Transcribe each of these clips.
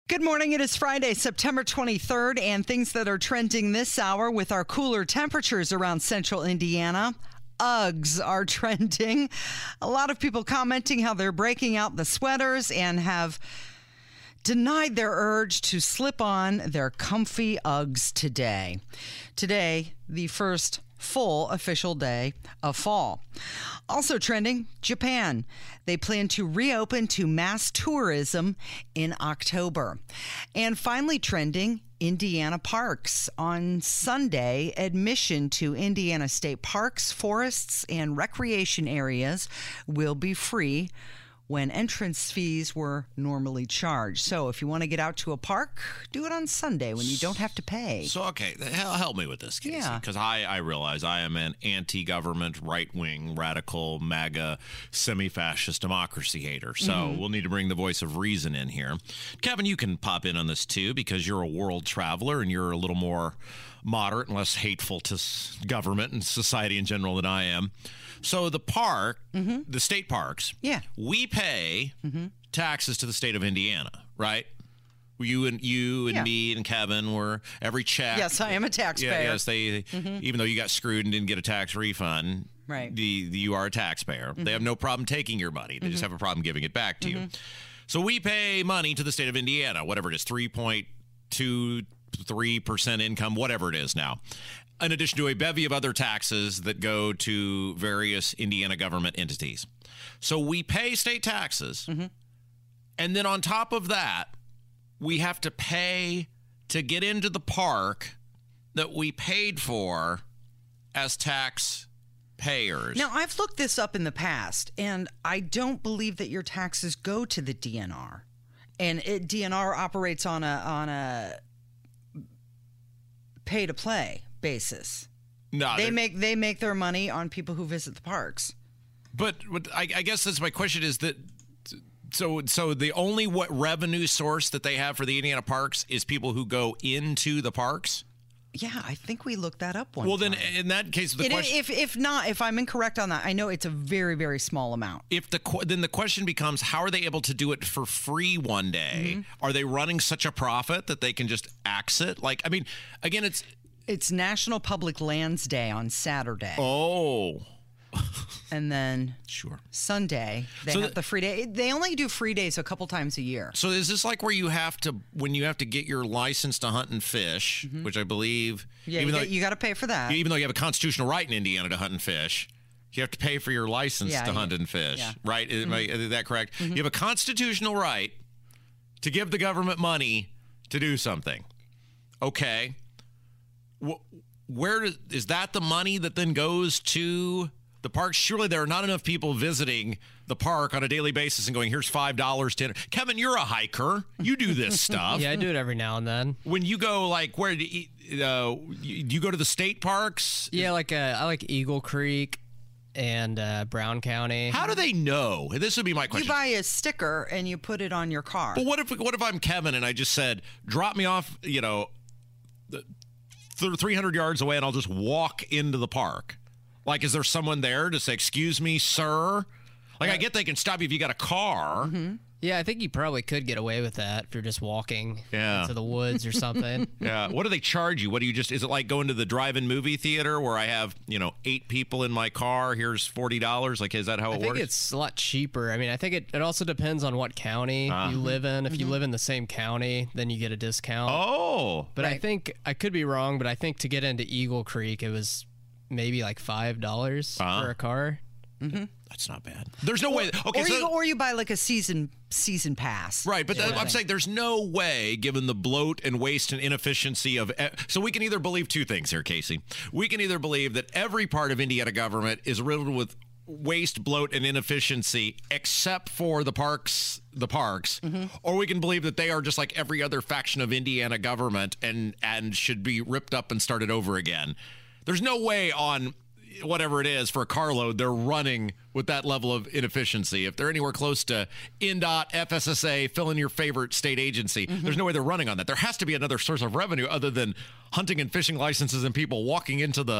Good morning. It is Friday, September 23rd, and things that are trending this hour with our cooler temperatures around central Indiana. Uggs are trending. A lot of people commenting how they're breaking out the sweaters and have denied their urge to slip on their comfy Uggs today. Today, the first full official day of fall. Also trending, Japan. They plan to reopen to mass tourism in October. And finally trending, Indiana parks. On Sunday, admission to Indiana state parks, forests, and recreation areas will be free when entrance fees were normally charged. So if you want to get out to a park, do it on Sunday when you don't have to pay. So, okay, help me with this, Casey, because I realize I am an anti-government, right-wing, radical, MAGA, semi-fascist democracy hater. So we'll need to bring the voice of reason in here. Kevin, you can pop in on this too because you're a world traveler and you're a little more moderate and less hateful to government and society in general than I am. So the park, the state parks, we pay taxes to the state of Indiana, right? You and me and Kevin were every check. Yes, I am a taxpayer. Yes, they even though you got screwed and didn't get a tax refund, right? You are a taxpayer. They have no problem taking your money. They just have a problem giving it back to you. So we pay money to the state of Indiana, whatever it is, 3.23% income, whatever it is now. In addition to a bevy of other taxes that go to various Indiana government entities. So we pay state taxes. And then on top of that, we have to pay to get into the park that we paid for as taxpayers. Now, I've looked this up in the past, and I don't believe that your taxes go to the DNR. And DNR operates on a pay-to-play basis. No, they make their money on people who visit the parks. But I guess that's my question is that so the only revenue source that they have for the Indiana parks is people who go into the parks? Yeah, I think we looked that up once. Well, then in that case, the question, if I'm incorrect on that, I know it's a very, very small amount. Then the question becomes, how are they able to do it for free one day? Are they running such a profit that they can just axe it? Like, I mean, again, it's National Public Lands Day on Saturday. Oh. And then Sunday, they have the free day. They only do free days a couple times a year. So is this like where you have to, when you have to get your license to hunt and fish, which I believe... Yeah, you got to pay for that. Even though you have a constitutional right in Indiana to hunt and fish, you have to pay for your license to hunt and fish, right? Is that correct? You have a constitutional right to give the government money to do something. Okay. Where is that the money that then goes to the park? Surely there are not enough people visiting the park on a daily basis and going, here's $5 to enter. Kevin, you're a hiker. You do this stuff. Yeah, I do it every now and then. When you go, like, where do you go to the state parks? Yeah, I like Eagle Creek and Brown County. How do they know? This would be my question. You buy a sticker and you put it on your car. But what if I'm Kevin and I just said, drop me off, 300 yards away and I'll just walk into the park? Like, is there someone there to say, excuse me, sir? Like, I get they can stop you if you got a car. Yeah, I think you probably could get away with that if you're just walking into the woods or something. What do they charge you? Is it like going to the drive-in movie theater where I have, 8 people in my car? Here's $40. Like, is that how it works? I think it's a lot cheaper. I mean, I think it also depends on what county you live in. If you live in the same county, then you get a discount. Oh. But I think, I could be wrong, but I think to get into Eagle Creek, it was maybe like $5 for a car. That's not bad. There's no way. Okay, or you buy like a season pass. Right, but I'm saying there's no way, given the bloat and waste and inefficiency of. So we can either believe two things here, Casey. We can either believe that every part of Indiana government is riddled with waste, bloat, and inefficiency, except for the parks, or we can believe that they are just like every other faction of Indiana government and should be ripped up and started over again. There's no way on whatever it is for a carload they're running with that level of inefficiency. If they're anywhere close to INDOT, FSSA, fill in your favorite state agency, there's no way they're running on that. There has to be another source of revenue other than hunting and fishing licenses and people walking into the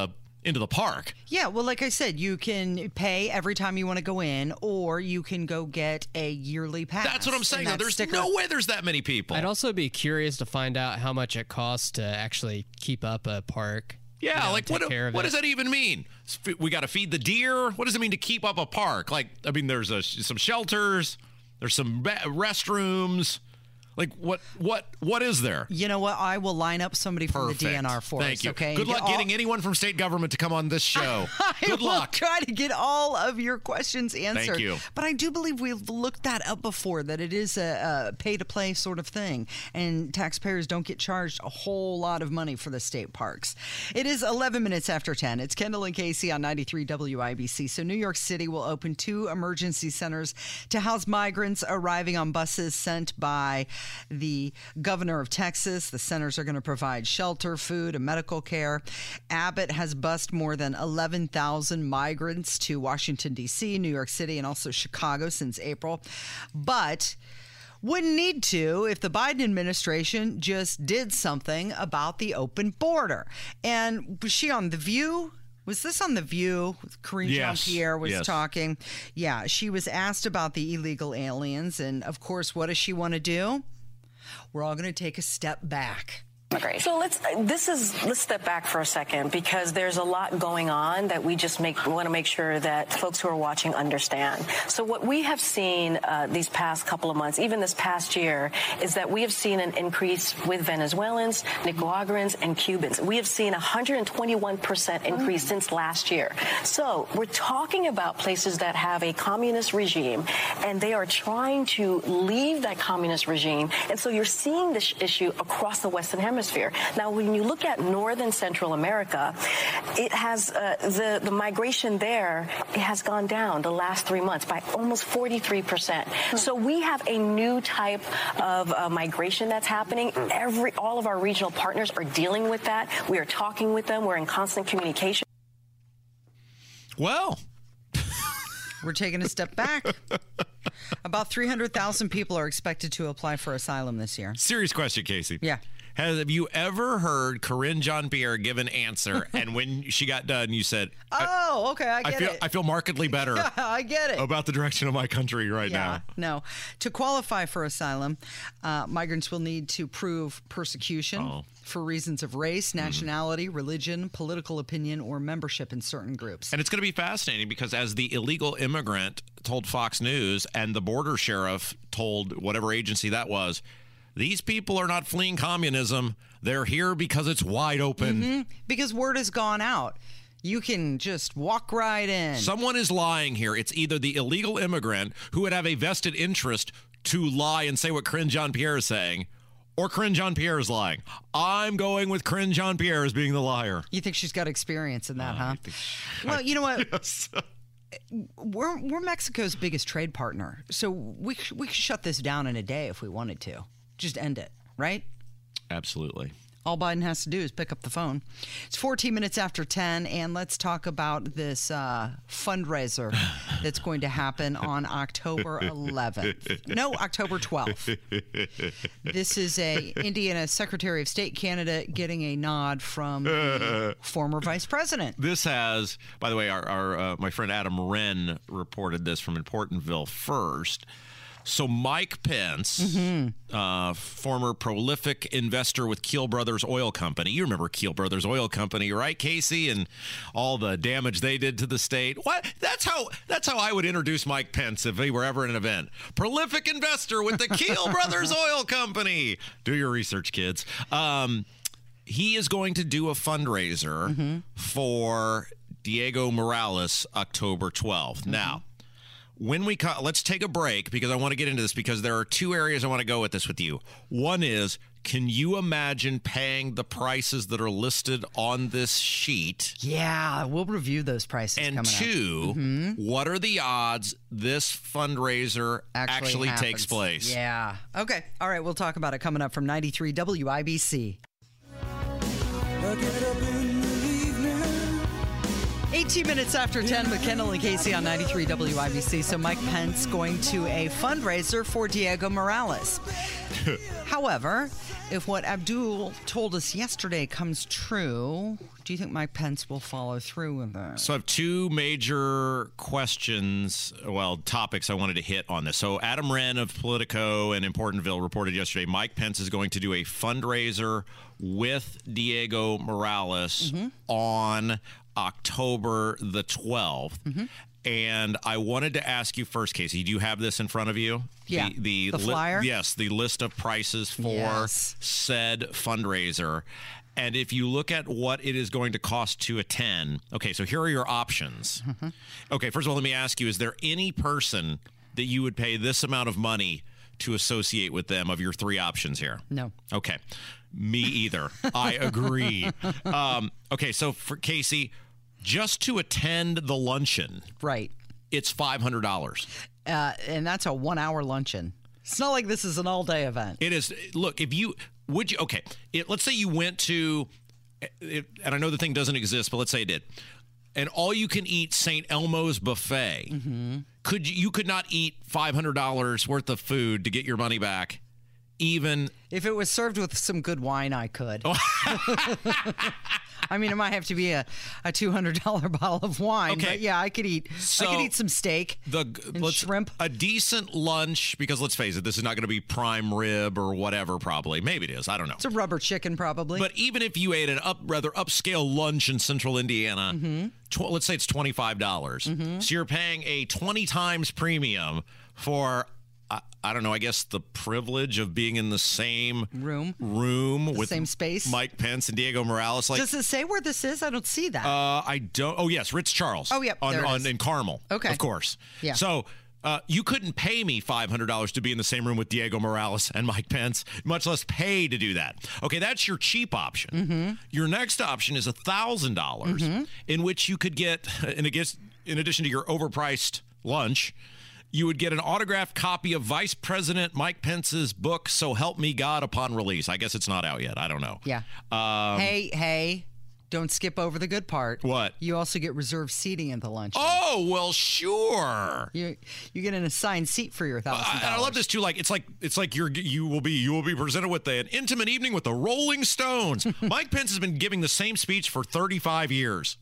into the park. Yeah, well, like I said, you can pay every time you want to go in, or you can go get a yearly pass. That's what I'm saying. And that There's sticker- no way there's that many people. I'd also be curious to find out how much it costs to actually keep up a park. Yeah, you know, like take care of what it. does that even mean? We got to feed the deer? What does it mean to keep up a park? Like, I mean, there's some shelters, there's some restrooms. Like, what is there? You know what? I will line up somebody from Perfect. the DNR for Thank us, you. okay? Good And luck get getting anyone from state government to come on this show. Good I will luck. try to get all of your questions answered. Thank you. But I do believe we've looked that up before, that it is a pay-to-play sort of thing, and taxpayers don't get charged a whole lot of money for the state parks. It is 11 minutes after 10. It's Kendall and Casey on 93 WIBC. So New York City will open 2 emergency centers to house migrants arriving on buses sent by the governor of Texas. The centers are going to provide shelter, food, and medical care. Abbott has bused more than 11,000 migrants to Washington, D.C., New York City, and also Chicago since April. But wouldn't need to if the Biden administration just did something about the open border. And was she on The View? Was this on The View? Karine Yes. Jean-Pierre was Yes. talking. Yeah, she was asked about the illegal aliens. And, of course, what does she want to do? We're all going to take a step back. Great. So let's step back for a second, because there's a lot going on that we just want to make sure that folks who are watching understand. So what we have seen these past couple of months, even this past year, is that we have seen an increase with Venezuelans, Nicaraguans, and Cubans. We have seen 121% increase since last year. So we're talking about places that have a communist regime, and they are trying to leave that communist regime. And so you're seeing this issue across the Western Hemisphere. Now, when you look at Northern Central America, it has the migration there, it has gone down the last 3 months by almost 43%. So we have a new type of migration that's happening. All of our regional partners are dealing with that. We are talking with them. We're in constant communication. Well, We're taking a step back. About 300,000 people are expected to apply for asylum this year. serious question, Casey. Yeah. Have you ever heard Karine Jean-Pierre give an answer, and when she got done, you said, Oh, okay, I get it. I feel markedly better I get it. about the direction of my country right now. No. To qualify for asylum, migrants will need to prove persecution for reasons of race, nationality, religion, political opinion, or membership in certain groups. And it's going to be fascinating because as the illegal immigrant told Fox News and the border sheriff told whatever agency that was, these people are not fleeing communism. They're here because it's wide open. Because word has gone out. You can just walk right in. Someone is lying here. It's either the illegal immigrant who would have a vested interest to lie and say what Karine Jean-Pierre is saying, or Karine Jean-Pierre is lying. I'm going with Karine Jean-Pierre as being the liar. You think she's got experience in that, huh? Well, you know what? Yes. We're Mexico's biggest trade partner, so we could shut this down in a day if we wanted to. Just end it, right? Absolutely. All Biden has to do is pick up the phone. It's 14 minutes after 10, and let's talk about this fundraiser that's going to happen on October 11th. No, October 12th. This is a Indiana Secretary of State candidate getting a nod from the former vice president. This has, by the way, our my friend Adam Wren reported this from Importantville First. So Mike Pence, former prolific investor with Keel Brothers Oil Company. You remember Keel Brothers Oil Company, right, Casey? And all the damage they did to the state. What? That's how I would introduce Mike Pence if he were ever in an event. Prolific investor with the Keel Brothers Oil Company. Do your research, kids. He is going to do a fundraiser for Diego Morales October 12th. Now, when we let's take a break because I want to get into this because there are 2 areas I want to go with this with you. One is, can you imagine paying the prices that are listed on this sheet? Yeah, we'll review those prices And coming 2, what are the odds this fundraiser actually happens. takes place? Yeah. Okay. All right. We'll talk about it coming up from 93 WIBC. I get up in the evening, 18 minutes after 10 with Kendall and Casey on 93 WIBC. So Mike Pence going to a fundraiser for Diego Morales. However, if what Abdul told us yesterday comes true, do you think Mike Pence will follow through with that? So I have two major topics I wanted to hit on this. So Adam Wren of Politico and Importantville reported yesterday Mike Pence is going to do a fundraiser with Diego Morales on October the 12th. And I wanted to ask you first, Casey, do you have this in front of you? Yeah, the flyer? Yes, the list of prices for said fundraiser. And if you look at what it is going to cost to attend, okay, so here are your options. Okay, first of all, let me ask you, is there any person that you would pay this amount of money to associate with them of your three options here? No. Okay, me either. I agree. Okay, so for Casey, just to attend the luncheon, right, it's $500. And that's a 1 hour luncheon. It's not like this is an all day event. It is. Look, let's say you went to, and I know the thing doesn't exist, but let's say it did, and all you can eat St. Elmo's buffet. You could not eat $500 worth of food to get your money back, even if it was served with some good wine. I could. I mean, it might have to be a $200 bottle of wine. Okay. But yeah, I could eat some steak and shrimp. A decent lunch, because let's face it, this is not going to be prime rib or whatever, probably. Maybe it is. I don't know. It's a rubber chicken, probably. But even if you ate an rather upscale lunch in central Indiana, let's say it's $25. So you're paying a 20 times premium for, I don't know, I guess the privilege of being in the same room with same space, Mike Pence and Diego Morales. Does it say where this is? I don't see that. I don't. Oh, yes, Ritz Charles. Oh, yep. In Carmel. Okay. Of course. Yeah. So you couldn't pay me $500 to be in the same room with Diego Morales and Mike Pence, much less pay to do that. Okay, that's your cheap option. Your next option is $1,000, in which you could get, in addition to your overpriced lunch, you would get an autographed copy of Vice President Mike Pence's book, So Help Me God, upon release. I guess it's not out yet. I don't know. Yeah. Hey, don't skip over the good part. What? You also get reserved seating at the lunch. Oh, well, sure. You get an assigned seat for your $1,000. I love this too. It's like you will be presented with an intimate evening with the Rolling Stones. Mike Pence has been giving the same speech for 35 years.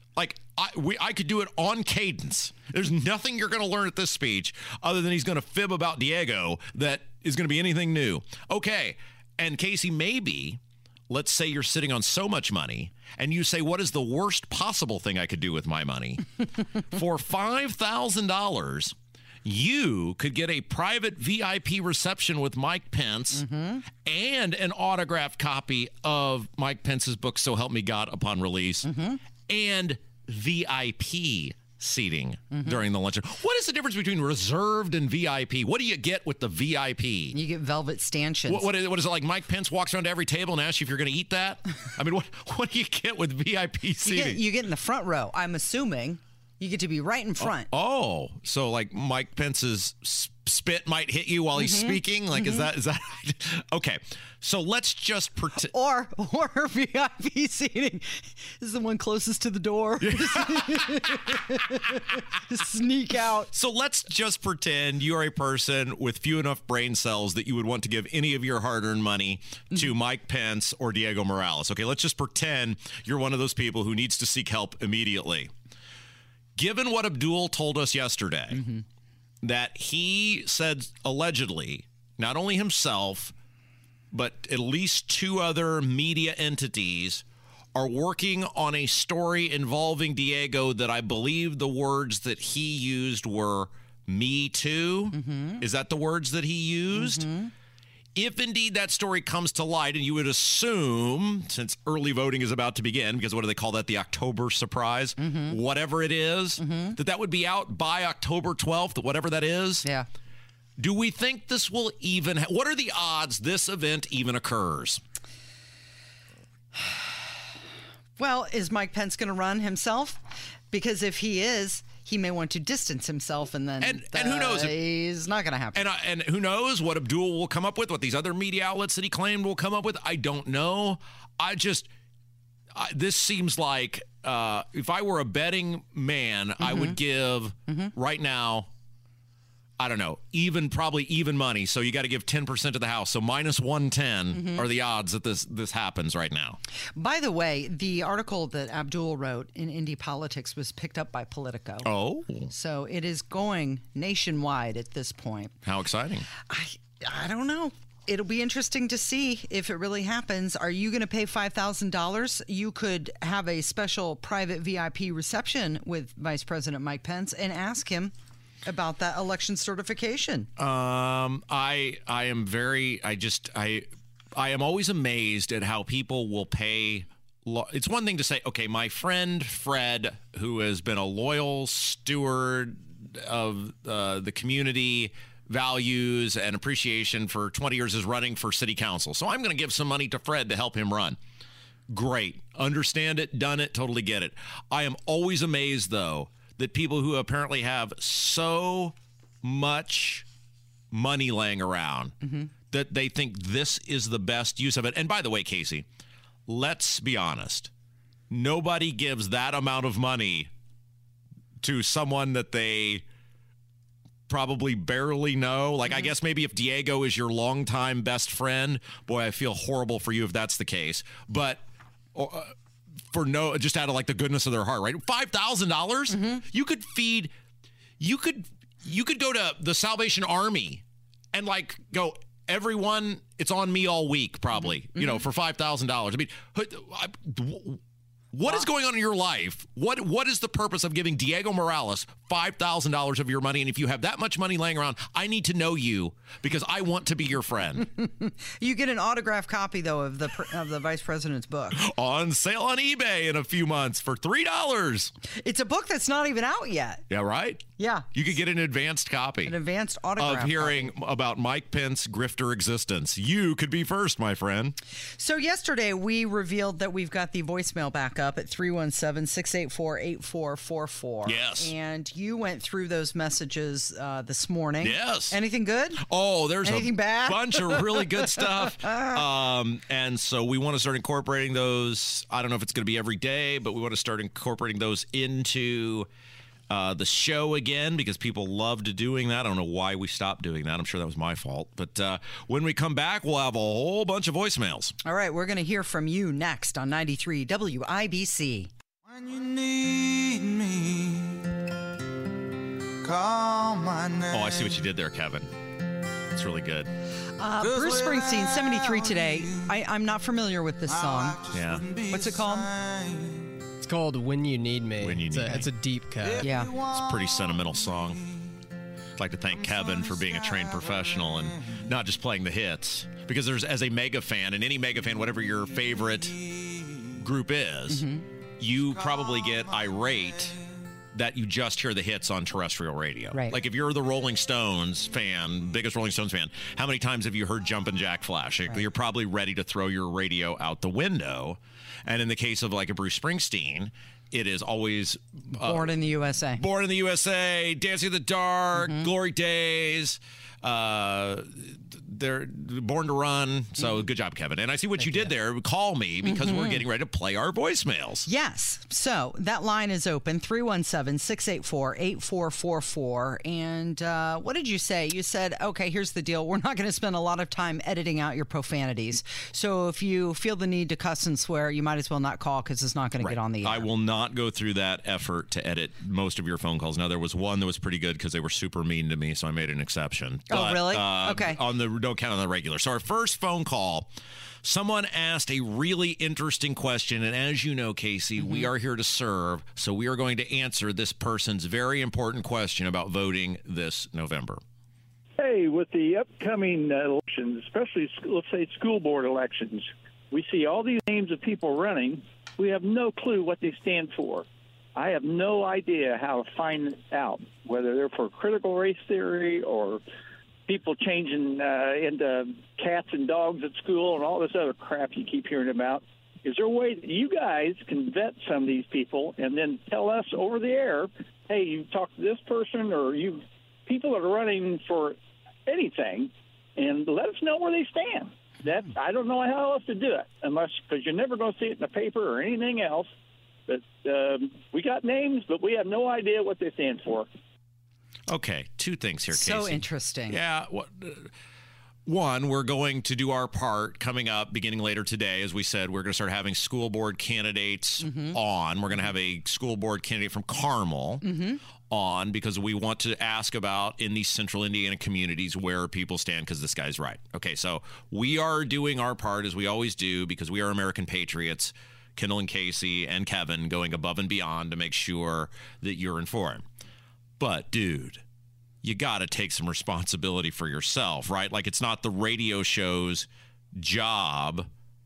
I could do it on cadence. There's nothing you're going to learn at this speech other than he's going to fib about Diego that is going to be anything new. Okay, and Casey, maybe, let's say you're sitting on so much money and you say, what is the worst possible thing I could do with my money? For $5,000, you could get a private VIP reception with Mike Pence and an autographed copy of Mike Pence's book, So Help Me God, upon release, and VIP seating during the luncheon. What is the difference between reserved and VIP? What do you get with the VIP? You get velvet stanchions. What is it like? Mike Pence walks around to every table and asks you if you're going to eat that? I mean, what do you get with VIP seating? You get in the front row. I'm assuming you get to be right in front. Oh, so like Mike Pence's spit might hit you while he's speaking? Like, is that okay? So let's just pretend. Or VIP seating is the one closest to the door. Sneak out. So let's just pretend you're a person with few enough brain cells that you would want to give any of your hard-earned money to Mike Pence or Diego Morales. Okay, let's just pretend you're one of those people who needs to seek help immediately. Given what Abdul told us yesterday, that he said allegedly, not only himself, but at least two other media entities are working on a story involving Diego that I believe the words that he used were "me too." Is that the words that he used? If indeed that story comes to light, and you would assume, since early voting is about to begin, because what do they call that, the October surprise? Whatever it is, that would be out by October 12th, whatever that is. Yeah. Do we think this will even, what are the odds this event even occurs? Well, is Mike Pence going to run himself? Because if he is, he may want to distance himself, and then and who knows? It's not going to happen. And who knows what Abdul will come up with, what these other media outlets that he claimed will come up with. I don't know. This seems like if I were a betting man, I would give right now, I don't know, probably even money. So you got to give 10% of the house. So minus 110 are the odds that this happens right now. By the way, the article that Abdul wrote in Indie Politics was picked up by Politico. Oh. So it is going nationwide at this point. How exciting. I don't know. It'll be interesting to see if it really happens. Are you going to pay $5,000? You could have a special private VIP reception with Vice President Mike Pence and ask him about that election certification. I am always amazed at how people will pay. It's one thing to say, okay, my friend Fred, who has been a loyal steward of the community values and appreciation for 20 years, is running for city council. So I'm going to give some money to Fred to help him run. Great. Understand it, done it, totally get it. I am always amazed, though, that people who apparently have so much money laying around that they think this is the best use of it. And by the way, Casey, let's be honest. Nobody gives that amount of money to someone that they probably barely know. Like, I guess maybe if Diego is your longtime best friend, boy, I feel horrible for you if that's the case. But just out of like the goodness of their heart, right? $5,000, you could feed, you could go to the Salvation Army and like go, everyone, it's on me all week, probably, you know, for $5,000. I mean, what is going on in your life? What is the purpose of giving Diego Morales $5,000 of your money? And if you have that much money laying around, I need to know you because I want to be your friend. You get an autographed copy, though, of the vice president's book. On sale on eBay in a few months for $3. It's a book that's not even out yet. Yeah, right? Yeah. You could get an advanced copy. An advanced autograph of hearing about Mike Pence grifter existence. You could be first, my friend. So yesterday we revealed that we've got the voicemail back up at 317-684-8444. Yes. And you went through those messages this morning. Yes. Anything good? Oh, there's anything bad? Bunch of really good stuff. And so we want to start incorporating those. I don't know if it's going to be every day, but we want to start incorporating those into the show again because people loved doing that. I don't know why we stopped doing that. I'm sure that was my fault. But when we come back, we'll have a whole bunch of voicemails. All right, we're going to hear from you next on 93 WIBC. When you need me, call my name. Oh, I see what you did there, Kevin. It's really good. Bruce Springsteen, 73 today. I'm not familiar with this song. Yeah. What's it called? It's called When You Need Me. It's a deep cut. Yeah. It's a pretty sentimental song. I'd like to thank Kevin for being a trained professional and not just playing the hits. Because as a mega fan, and any mega fan, whatever your favorite group is, you probably get irate that you just hear the hits on terrestrial radio. Right. Like if you're the Rolling Stones fan, biggest Rolling Stones fan, how many times have you heard Jumpin' Jack Flash? Right. You're probably ready to throw your radio out the window. And in the case of like a Bruce Springsteen, it is always Born in the USA. Born in the USA, Dancing in the Dark, Glory Days. They're Born to Run. So good job, Kevin. And I see what you did there. Call me because we're getting ready to play our voicemails. Yes. So that line is open, 317-684-8444. And what did you say? You said, okay, here's the deal. We're not going to spend a lot of time editing out your profanities. So if you feel the need to cuss and swear, you might as well not call because it's not going to get on the air. I will not go through that effort to edit most of your phone calls. Now, there was one that was pretty good because they were super mean to me, so I made an exception. Oh, really? Okay. Don't count on the regular. So our first phone call, someone asked a really interesting question. And as you know, Casey, we are here to serve. So we are going to answer this person's very important question about voting this November. Hey, with the upcoming elections, especially, let's say, school board elections, we see all these names of people running. We have no clue what they stand for. I have no idea how to find out whether they're for critical race theory or people changing into cats and dogs at school and all this other crap you keep hearing about. Is there a way that you guys can vet some of these people and then tell us over the air, hey, you talked to this person or you people that are running for anything, and let us know where they stand. I don't know how else to do it, because you're never going to see it in the paper or anything else. But we got names, but we have no idea what they stand for. Okay, two things here, Casey. So interesting. Yeah. One, we're going to do our part coming up beginning later today. As we said, we're going to start having school board candidates on. We're going to have a school board candidate from Carmel on because we want to ask about in these central Indiana communities where people stand because this guy's right. Okay, so we are doing our part as we always do because we are American patriots, Kendall and Casey and Kevin going above and beyond to make sure that you're informed. But, dude, you got to take some responsibility for yourself, right? Like, it's not the radio show's job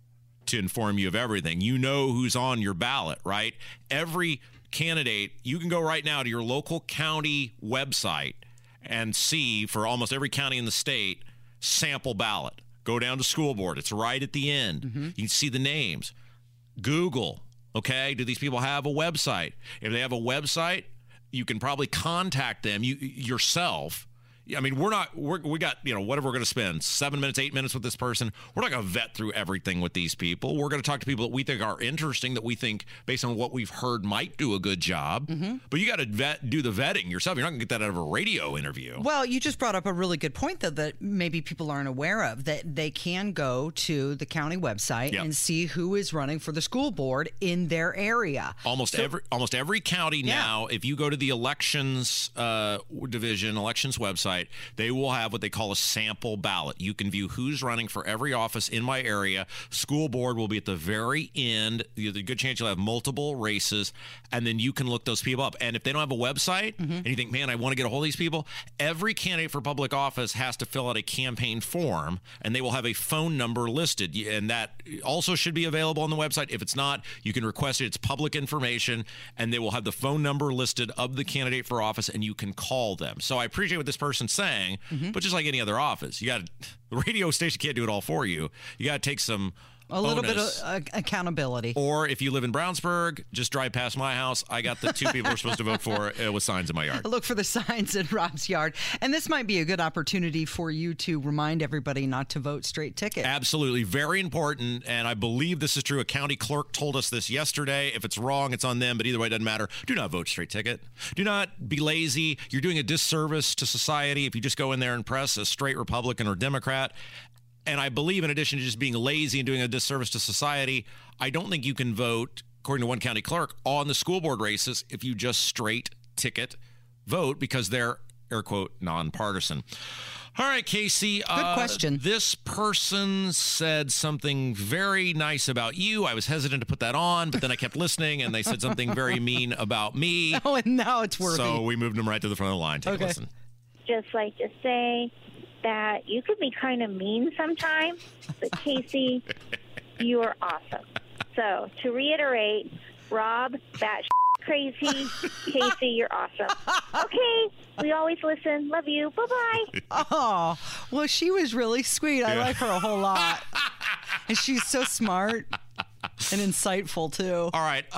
to inform you of everything. You know who's on your ballot, right? Every candidate, you can go right now to your local county website and see for almost every county in the state, sample ballot. Go down to school board. It's right at the end. You can see the names. Google, okay? Do these people have a website? If they have a website, you can probably contact them yourself. I mean, we got, whatever we're going to spend, 7 minutes, 8 minutes with this person. We're not going to vet through everything with these people. We're going to talk to people that we think are interesting, that we think, based on what we've heard, might do a good job. But you got to do the vetting yourself. You're not going to get that out of a radio interview. Well, you just brought up a really good point, though, that maybe people aren't aware of, that they can go to the county website and see who is running for the school board in their area. Almost every county now, if you go to the elections division, elections website, they will have what they call a sample ballot. You can view who's running for every office in my area. School board will be at the very end. There's a good chance you'll have multiple races, and then you can look those people up. And if they don't have a website, and you think, man, I want to get a hold of these people, every candidate for public office has to fill out a campaign form, and they will have a phone number listed. And that also should be available on the website. If it's not, you can request it. It's public information, and they will have the phone number listed of the candidate for office, and you can call them. So I appreciate what this person's saying, but just like any other office, the radio station can't do it all for you. You got to take a little bit of accountability. Or if you live in Brownsburg, just drive past my house. I got the two people we're supposed to vote for with signs in my yard. Look for the signs in Rob's yard. And this might be a good opportunity for you to remind everybody not to vote straight ticket. Absolutely. Very important. And I believe this is true. A county clerk told us this yesterday. If it's wrong, it's on them. But either way, it doesn't matter. Do not vote straight ticket. Do not be lazy. You're doing a disservice to society if you just go in there and press a straight Republican or Democrat. And I believe, in addition to just being lazy and doing a disservice to society, I don't think you can vote, according to one county clerk, on the school board races if you just straight ticket vote because they're, air quote, nonpartisan. All right, Casey. Good question. This person said something very nice about you. I was hesitant to put that on, but then I kept listening, and they said something very mean about me. Oh, and now it's worthy. So we moved them right to the front of the line. Take a listen. Just like to say that you could be kind of mean sometimes, but Casey, you are awesome. So to reiterate, Rob, that crazy. Casey, you're awesome. Okay, we always listen. Love you. Bye-bye. Oh, well, she was really sweet. I like her a whole lot. And she's so smart and insightful, too. All right.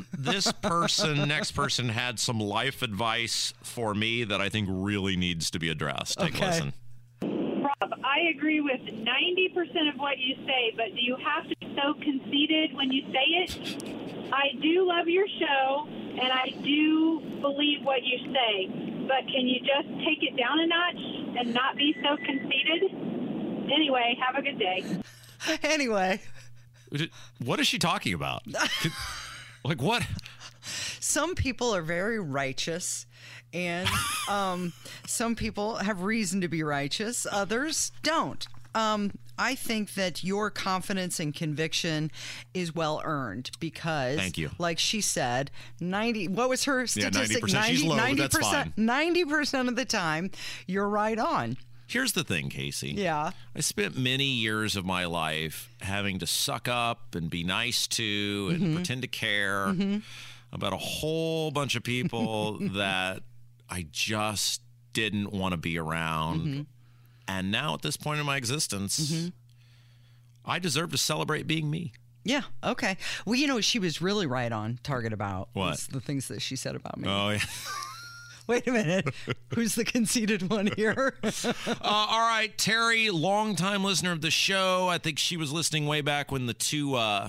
Next person had some life advice for me that I think really needs to be addressed. Take a listen. Rob, I agree with 90% of what you say, but do you have to be so conceited when you say it? I do love your show, and I do believe what you say, but can you just take it down a notch and not be so conceited? Anyway, have a good day. Anyway. What is she talking about? Like what? Some people are very righteous, and some people have reason to be righteous. Others don't. I think that your confidence and conviction is well earned because, thank you. Like she said, 90. What was her statistic? 90%. She's low, 90%. That's fine. 90% of the time, you're right on. Here's the thing, Casey. Yeah. I spent many years of my life having to suck up and be nice to and pretend to care about a whole bunch of people that I just didn't want to be around. And now at this point in my existence, I deserve to celebrate being me. Yeah. Okay. Well, you know, she was really right on target about what? The things that she said about me. Oh, yeah. Wait a minute. Who's the conceited one here? All right. Terry, longtime listener of the show. I think she was listening way back when the two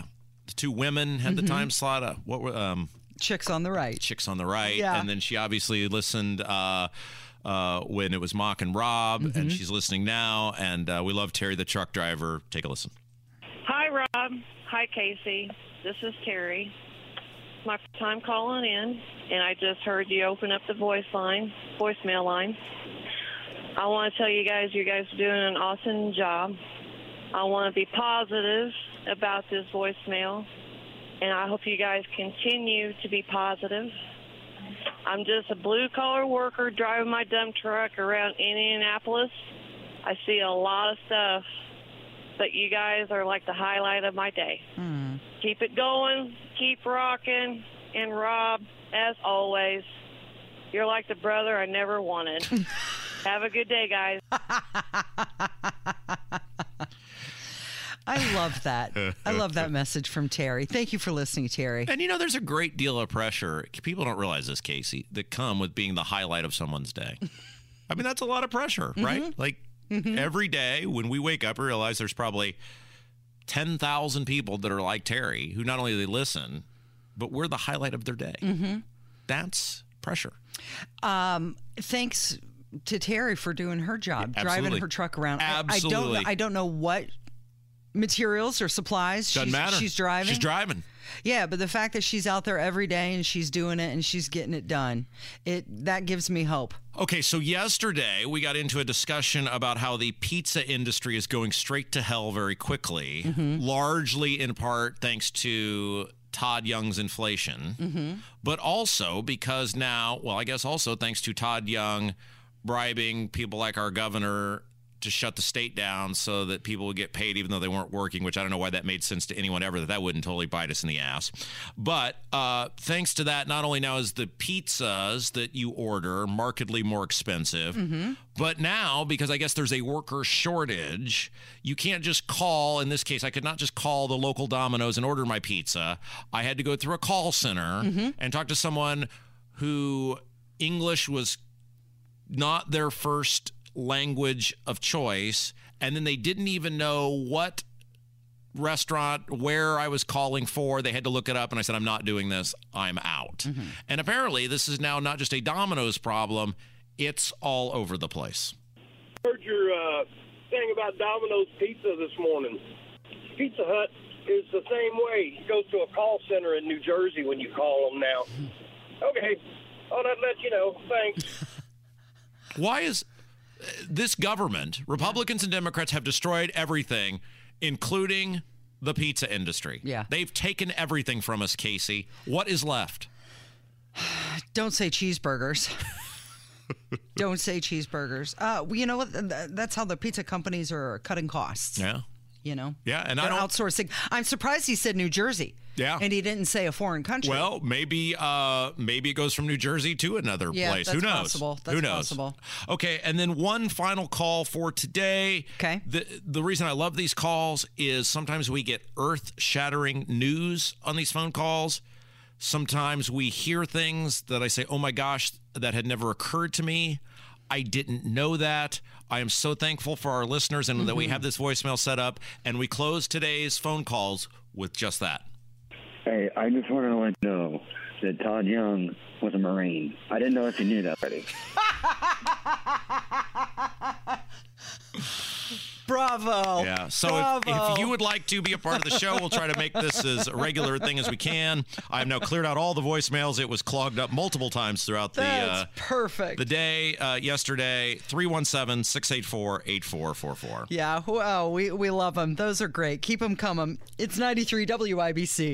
The two women had the time slot. What were Chicks on the Right. Chicks on the Right. Yeah. And then she obviously listened when it was Mock and Rob, and she's listening now. And we love Terry the truck driver. Take a listen. Hi, Rob. Hi, Casey. This is Terry. It's my first time calling in, and I just heard you open up the voicemail line. I want to tell you guys are doing an awesome job. I want to be positive about this voicemail, and I hope you guys continue to be positive. I'm just a blue-collar worker driving my dump truck around Indianapolis. I see a lot of stuff, but you guys are like the highlight of my day. Keep it going, keep rocking, and Rob, as always, you're like the brother I never wanted. Have a good day, guys. I love that. I love that message from Terry. Thank you for listening, Terry. And, there's a great deal of pressure. People don't realize this, Casey, that come with being the highlight of someone's day. I mean, that's a lot of pressure, right? Like, every day when we wake up, we realize there's probably 10,000 people that are like Terry who not only they listen, but we're the highlight of their day. That's pressure. Thanks to Terry for doing her job, Yeah, driving her truck around. Absolutely. I don't know what materials or supplies she's driving. She's driving. Yeah, but the fact that she's out there every day and she's doing it and she's getting it done, that gives me hope. Okay, so yesterday we got into a discussion about how the pizza industry is going straight to hell very quickly, largely in part thanks to Todd Young's inflation, but also because now, I guess also thanks to Todd Young bribing people like our governor to shut the state down so that people would get paid even though they weren't working, which I don't know why that made sense to anyone ever, that wouldn't totally bite us in the ass. But thanks to that, not only now is the pizzas that you order markedly more expensive, but now, because I guess there's a worker shortage, you can't just call. In this case, I could not just call the local Domino's and order my pizza. I had to go through a call center and talk to someone who English was not their first language of choice, and then they didn't even know what restaurant, where I was calling for. They had to look it up, and I said, I'm not doing this. I'm out. And apparently this is now not just a Domino's problem, it's all over the place. I heard your thing about Domino's Pizza this morning. Pizza Hut is the same way. You go to a call center in New Jersey when you call them now. Okay, I'll let you know. Thanks. Why is this government, Republicans and Democrats, have destroyed everything, including the pizza industry? Yeah. They've taken everything from us, Casey. What is left? Don't say cheeseburgers. Don't say cheeseburgers. You know what? That's how the pizza companies are cutting costs. Yeah. Yeah, and they're outsourcing. I'm surprised he said New Jersey. Yeah. And he didn't say a foreign country. Well, maybe it goes from New Jersey to another place. That's Who knows? Possible. That's Who knows? possible. Okay, and then one final call for today. Okay. The reason I love these calls is sometimes we get earth-shattering news on these phone calls. Sometimes we hear things that I say, oh my gosh, that had never occurred to me. I didn't know that. I am so thankful for our listeners and that we have this voicemail set up, and we close today's phone calls with just that. Hey, I just wanted to let you know that Todd Young was a Marine. I didn't know if you knew that already. Bravo. Yeah. So Bravo. if you would like to be a part of the show, we'll try to make this as a regular thing as we can. I've now cleared out all the voicemails. It was clogged up multiple times throughout perfect. the day yesterday. 317-684-8444. Yeah. Well, we love them. Those are great. Keep them coming. It's 93 WIBC.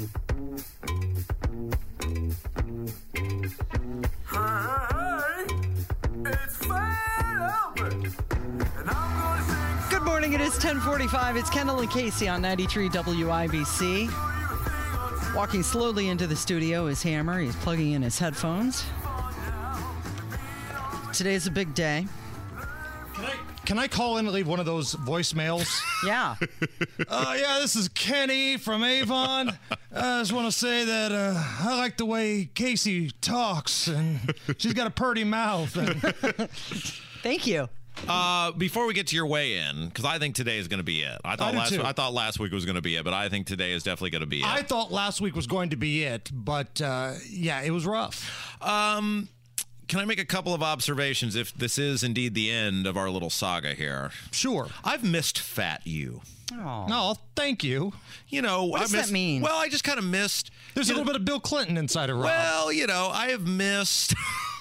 Good morning. It is 10:45. It's Kendall and Casey on 93 WIBC. Walking slowly into the studio is Hammer. He's plugging in his headphones. Today's a big day. Can I call in and leave one of those voicemails? Yeah. Yeah, this is Kenny from Avon. I just want to say that I like the way Casey talks, and she's got a purty mouth. And Thank you. Before we get to your weigh-in, because I think today is going to be it. I thought last week was going to be it, but I think today is definitely going to be it. I thought last week was going to be it, but yeah, it was rough. Can I make a couple of observations if this is indeed the end of our little saga here? Sure. I've missed Fat You. Oh, thank you. You know, what does that mean? Well, I just kind of missed. There's a little bit of Bill Clinton inside of Rob. Well, you know, I have missed.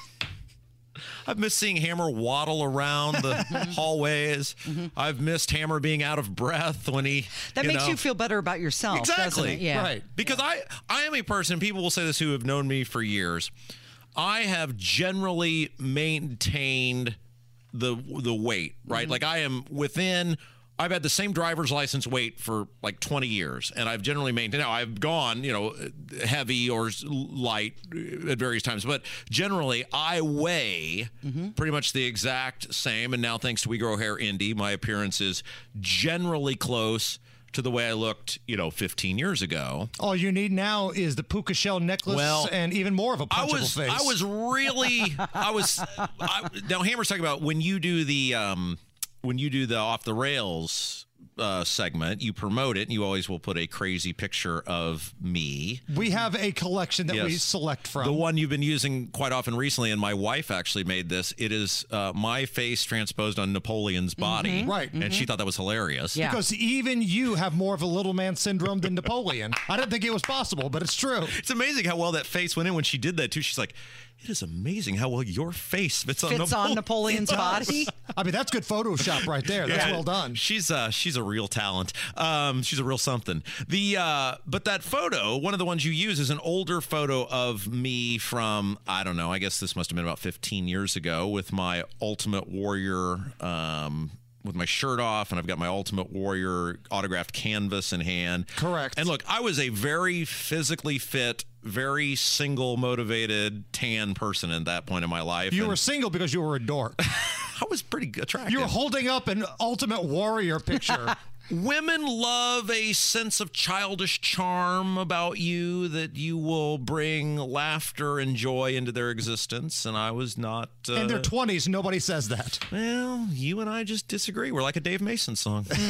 I've missed seeing Hammer waddle around the hallways. I've missed Hammer being out of breath when he. That makes you feel better about yourself. Exactly. Doesn't it? Yeah. Right. Because I am a person. People will say this who have known me for years. I have generally maintained the weight, right? Like I am within. I've had the same driver's license weight for like 20 years, and I've generally maintained. Now I've gone, you know, heavy or light at various times, but generally I weigh pretty much the exact same. And now, thanks to We Grow Hair Indy, my appearance is generally close to the way I looked, 15 years ago. All you need now is the puka shell necklace and even more of a punchable face. I was really, now Hammer's talking about when you do the Off the Rails segment, you promote it, and you always will put a crazy picture of me. We have a collection that we select from. The one you've been using quite often recently, and my wife actually made this. It is my face transposed on Napoleon's body. Right. And she thought that was hilarious. Yeah. Because even you have more of a little man syndrome than Napoleon. I didn't think it was possible, but it's true. It's amazing how well that face went in when she did that, too. She's like, it is amazing how well your face fits on Napoleon's body. I mean, that's good Photoshop right there. That's well done. She's a real talent. She's a real something. But that photo, one of the ones you use, is an older photo of me from, I don't know, I guess this must have been about 15 years ago, with my Ultimate Warrior with my shirt off, and I've got my Ultimate Warrior autographed canvas in hand. Correct. And look, I was a very physically fit, very single, motivated, tan person at that point in my life. You were single because you were a dork. I was pretty attractive. You were holding up an Ultimate Warrior picture. Women love a sense of childish charm about you, that you will bring laughter and joy into their existence, and I was not... in their 20s, nobody says that. Well, you and I just disagree. We're like a Dave Mason song. But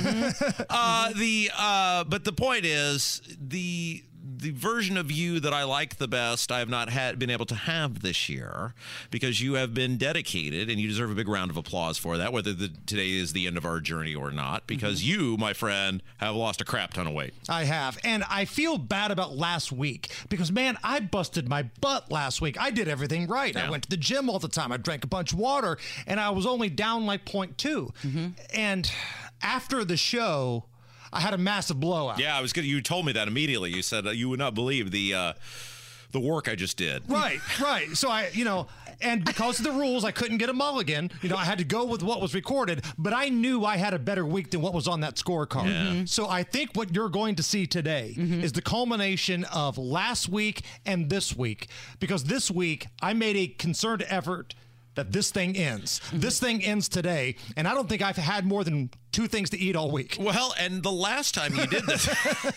the point is, the version of you that I like the best, I have not been able to have this year, because you have been dedicated, and you deserve a big round of applause for that, whether today is the end of our journey or not, because you, my friend, have lost a crap ton of weight. I have, and I feel bad about last week, because, man, I busted my butt last week. I did everything right. Yeah. I went to the gym all the time. I drank a bunch of water, and I was only down like 0.2. And after the show, I had a massive blowout. Yeah, I was good. You told me that immediately. You said you would not believe the work I just did. Right. So and because of the rules, I couldn't get a mulligan. I had to go with what was recorded, but I knew I had a better week than what was on that scorecard. Yeah. So I think what you're going to see today is the culmination of last week and this week, because this week I made a concerted effort that this thing ends. This thing ends today, and I don't think I've had more than 2 things to eat all week. Well, and the last time you did this...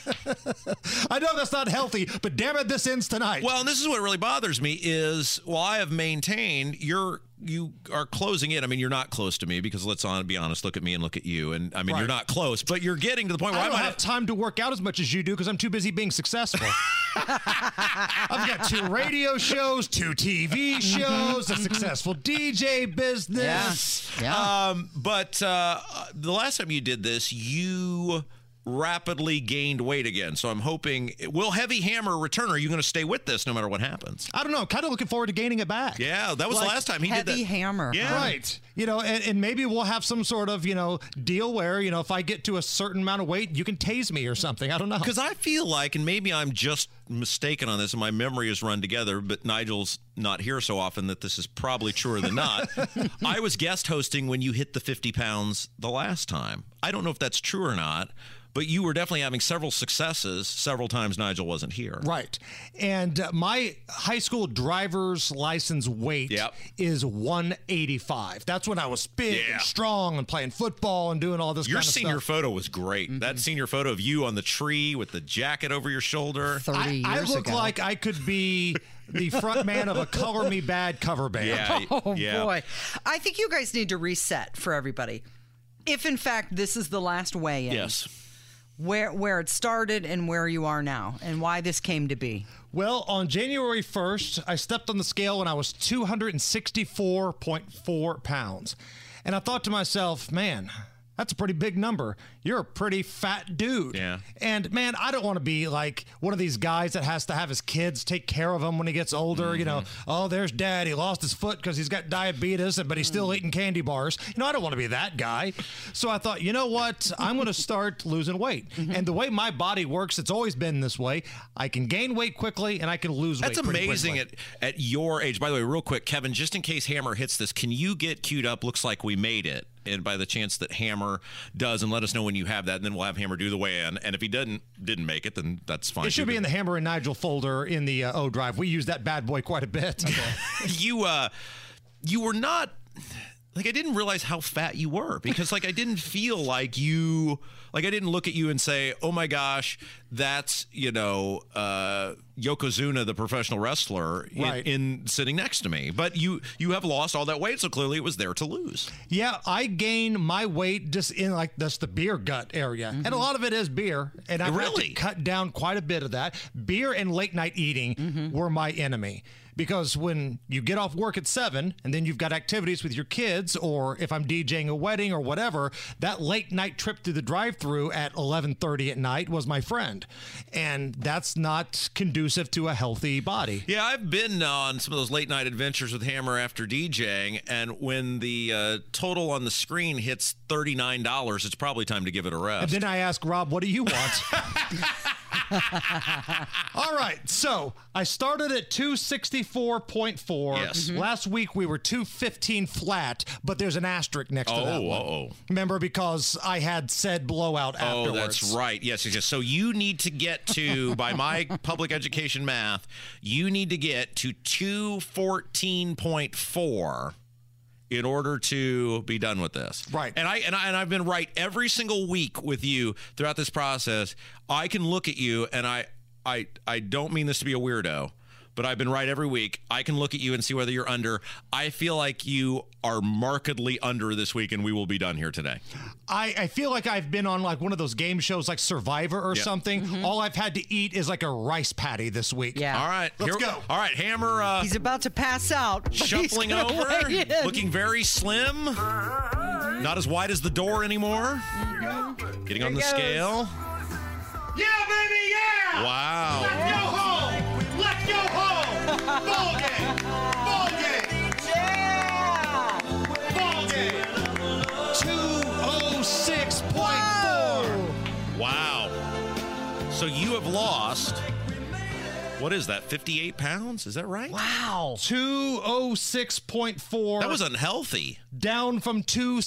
I know that's not healthy, but damn it, this ends tonight. Well, and this is what really bothers me is, while I have maintained, you are closing in. I mean, you're not close to me, because let's be honest, look at me and look at you. And I mean, You're not close, but you're getting to the point where I don't have time to work out as much as you do, because I'm too busy being successful. I've got 2 radio shows, 2 TV shows, a successful DJ business. Yeah. But the last time you did this, you rapidly gained weight again. So I'm hoping, will Heavy Hammer return, or are you going to stay with this no matter what happens? I don't know. Kind of looking forward to gaining it back. Yeah, that was the last time he did that. Heavy Hammer. Yeah. Right. And maybe we'll have some sort of, deal where, if I get to a certain amount of weight, you can tase me or something. I don't know. Because I feel like, and maybe I'm just mistaken on this and my memory is run together, but Nigel's not here so often that this is probably truer than not. I was guest hosting when you hit the 50 pounds the last time. I don't know if that's true or not, but you were definitely having several successes several times Nigel wasn't here. Right. And my high school driver's license weight is 185. That's when I was big and strong and playing football and doing all this kind of stuff. Your senior photo was great. That senior photo of you on the tree with the jacket over your shoulder. 30 years I look ago. like I could be the front man of a Color Me Bad cover band. Oh, boy. I think you guys need to reset for everybody. If, in fact, this is the last weigh-in. Yes. Where it started and where you are now and why this came to be. Well, on January 1st, I stepped on the scale and I was 264.4 pounds. And I thought to myself, man, that's a pretty big number. You're a pretty fat dude. Yeah. And man, I don't want to be like one of these guys that has to have his kids take care of him when he gets older. You know, oh, there's dad. He lost his foot because he's got diabetes, but he's still eating candy bars. You know, I don't want to be that guy. So I thought, you know what? I'm going to start losing weight. And the way my body works, it's always been this way. I can gain weight quickly and I can lose weight That's pretty amazing quickly. at your age. By the way, real quick, Kevin, just in case Hammer hits this, can you get queued up? Looks like we made it. And by the chance that Hammer does, and let us know when you have that, and then we'll have Hammer do the weigh-in. And if he didn't make it, then that's fine. It should be in the Hammer and Nigel folder in the O Drive. We use that bad boy quite a bit. You were not, like, I didn't realize how fat you were, because like I didn't feel like you, like I didn't look at you and say, oh my gosh, that's, you know, Yokozuna, the professional wrestler, Right. in sitting next to me. But you have lost all that weight, so clearly it was there to lose. Yeah, I gain my weight just in like that's the beer gut area. And a lot of it is beer. And I've had to cut down quite a bit of that. Beer and late night eating were my enemy. Because when you get off work at 7 and then you've got activities with your kids, or if I'm DJing a wedding or whatever, that late night trip to the drive-thru at 11:30 at night was my friend. And that's not conducive to a healthy body. Yeah, I've been on some of those late night adventures with Hammer after DJing, and when the total on the screen hits $39, it's probably time to give it a rest. And then I ask Rob, what do you want? All right, so I started at 264.4. Yes. Last week we were 215 flat, but there's an asterisk next to that one. Remember, because I had said blowout afterwards. Oh, that's right. Yes. So you need to get to, by my public education math, you need to get to 214.4 in order to be done with this. Right. And I've been right every single week with you throughout this process. I can look at you, and I don't mean this to be a weirdo, but I've been right every week. I can look at you and see whether you're under. I feel like you are markedly under this week, and we will be done here today. I feel like I've been on like one of those game shows like Survivor or something. All I've had to eat is like a rice patty this week. Yeah. All right. Let's go. All right, Hammer. He's about to pass out. but he's Shuffling gonna over, weigh in. looking very slim, not as wide as the door anymore. Getting on the scale. Yeah, baby, yeah! Wow. Let's go home! Let's go home! Ball game! Ball game! Yeah! Ball game! 206.4. Wow. So you have lost, what is that, 58 pounds? Is that right? Wow. 206.4. That was unhealthy. Down from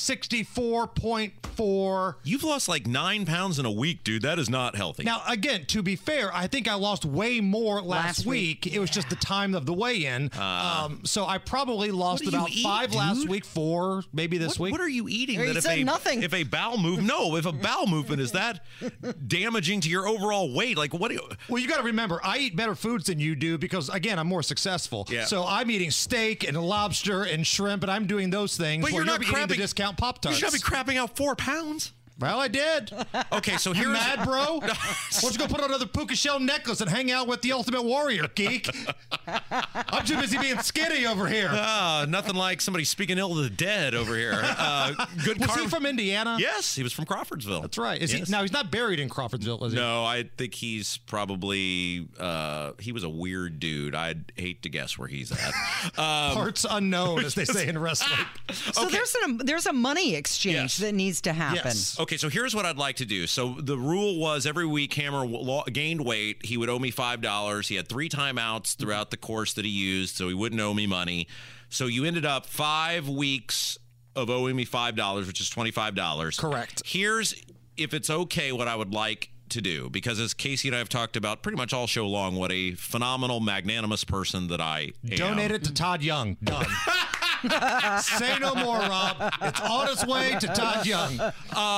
264.4. You've lost like 9 pounds in a week, dude. That is not healthy. Now, again, to be fair, I think I lost way more last week. It was just the time of the weigh-in. So I probably lost What do you about eat, 5 last dude? week, 4 maybe this week. What are you eating? He said nothing. If a bowel if a bowel movement is that damaging to your overall weight, like what do you? Well, you got to remember, I eat better foods than you do because, again, I'm more successful. Yeah. So I'm eating steak and lobster and shrimp, and I'm doing those things. But while you're not eating the crapping- discount Pop-Tarts. You should be crapping out 4 pounds. Well, I did. Okay, so You here's mad, bro? Why don't you go put on another puka shell necklace and hang out with the Ultimate Warrior, geek? I'm too busy being skinny over here. Nothing like somebody speaking ill of the dead over here. Good. Was he from Indiana? Yes, he was from Crawfordsville. That's right. Is Yes. he? Now he's not buried in Crawfordsville, is he? No, I think he's probably he was a weird dude. I'd hate to guess where he's at. Parts unknown, as they say in wrestling. So there's a money exchange that needs to happen. Yes. Okay, so here's what I'd like to do. So the rule was every week Hammer gained weight. He would owe me $5. He had 3 timeouts throughout the course that he used, so he wouldn't owe me money. So you ended up 5 weeks of owing me $5, which is $25. Correct. Here's, if it's okay, what I would like to do, because as Casey and I have talked about pretty much all show long, what a phenomenal, magnanimous person that I am. Donate it to Todd Young. Done. Say no more, Rob. It's on its way to Todd Young.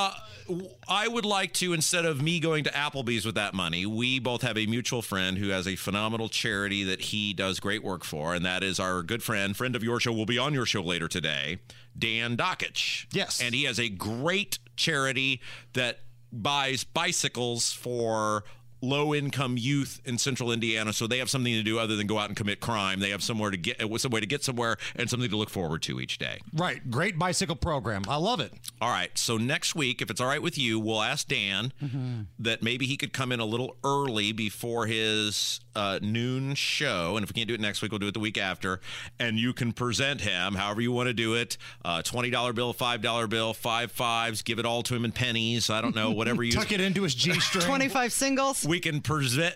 I would like to, instead of me going to Applebee's with that money, we both have a mutual friend who has a phenomenal charity that he does great work for, and that is our good friend of your show, will be on your show later today, Dan Dockich. Yes. And he has a great charity that buys bicycles for low-income youth in central Indiana, so they have something to do other than go out and commit crime. They have some way to get somewhere and something to look forward to each day. Right. Great bicycle program. I love it. All right. So next week, if it's all right with you, we'll ask Dan that maybe he could come in a little early before his noon show. And if we can't do it next week, we'll do it the week after. And you can present him however you want to do it. $20 bill, $5 bill, 5 fives. Give it all to him in pennies. I don't know, whatever you... Tuck it into his G-string. 25 singles. We can present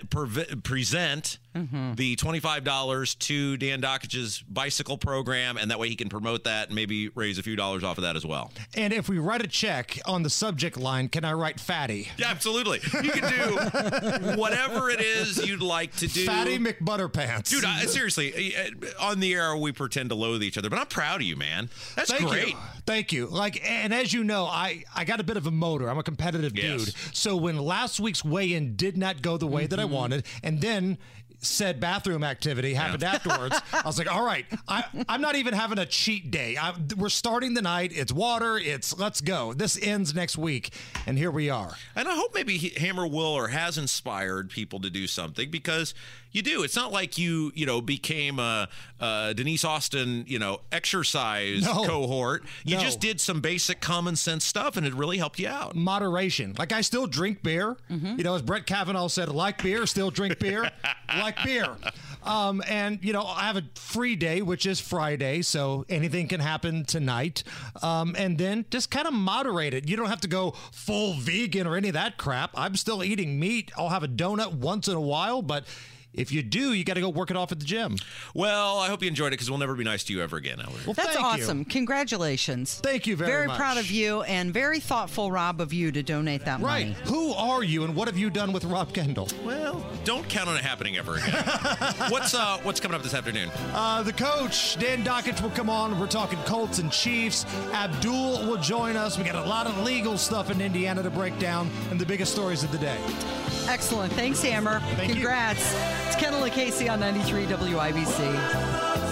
the $25 to Dan Dockich's bicycle program, and that way he can promote that and maybe raise a few dollars off of that as well. And if we write a check on the subject line, can I write fatty? Yeah, absolutely. You can do whatever it is you'd like to do. Fatty McButterpants. Dude, seriously, on the air we pretend to loathe each other, but I'm proud of you, man. That's great. Thank you. And as you know, I got a bit of a motor. I'm a competitive dude. So when last week's weigh-in did not go the way that I wanted, and then said bathroom activity happened afterwards, I was like, all right, I'm not even having a cheat day. We're starting the night. It's water. Let's go. This ends next week, and here we are. And I hope maybe Hammer will or has inspired people to do something, because you do. It's not like you became a Denise Austin, exercise cohort. You just did some basic common sense stuff, and it really helped you out. Moderation. Like, I still drink beer. As Brett Kavanaugh said, like beer, still drink beer. Like beer. And, I have a free day, which is Friday, so anything can happen tonight. And then just kind of moderate it. You don't have to go full vegan or any of that crap. I'm still eating meat. I'll have a donut once in a while, but if you do, you got to go work it off at the gym. Well, I hope you enjoyed it, because we'll never be nice to you ever again. Well, that's awesome. Congratulations. Thank you very much. Very proud of you, and very thoughtful, Rob, of you to donate that money. Right. Who are you, and what have you done with Rob Kendall? Well, don't count on it happening ever again. What's coming up this afternoon? The coach, Dan Dockich, will come on. We're talking Colts and Chiefs. Abdul will join us. We got a lot of legal stuff in Indiana to break down, and the biggest stories of the day. Excellent. Thanks, Hammer. Thank you. Congrats. It's Kendall and Casey on 93 WIBC.